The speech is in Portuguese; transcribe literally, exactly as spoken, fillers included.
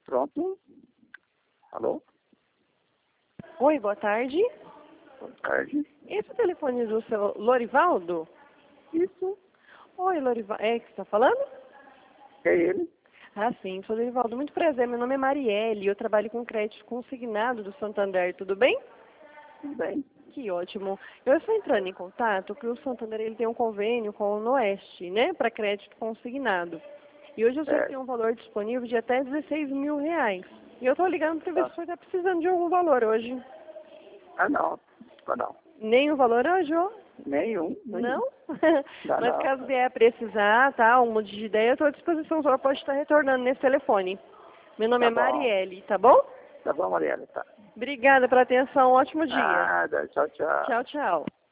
Pronto. Alô? Oi, boa tarde. Boa tarde. Esse é o telefone do seu Lorivaldo? Isso. Oi, Lorivaldo. É que você está falando? É ele? Ah, sim, sou Lorivaldo. Muito prazer, meu nome é Marielle. Eu trabalho com crédito consignado do Santander, tudo bem? Tudo bem. Que ótimo. Eu estou entrando em contato porque o Santander ele tem um convênio com o Noeste, né, para crédito consignado. E hoje eu sei que É, tem um valor disponível de até dezesseis mil reais. E eu estou ligando para ver se tá. o senhor está precisando de algum valor hoje. Ah, não. Tá não. Nem o valor hoje, ó? Nenhum. Nenhum. Não? Dá Mas não. caso vier a precisar, tá? Um monte de ideia, eu estou à disposição. O senhor pode estar retornando nesse telefone. Meu nome Tá é bom. Marielle, tá bom? Tá bom, Mariela, tá. Obrigada pela atenção. Ótimo dia. Nada. Tchau, tchau. Tchau, tchau.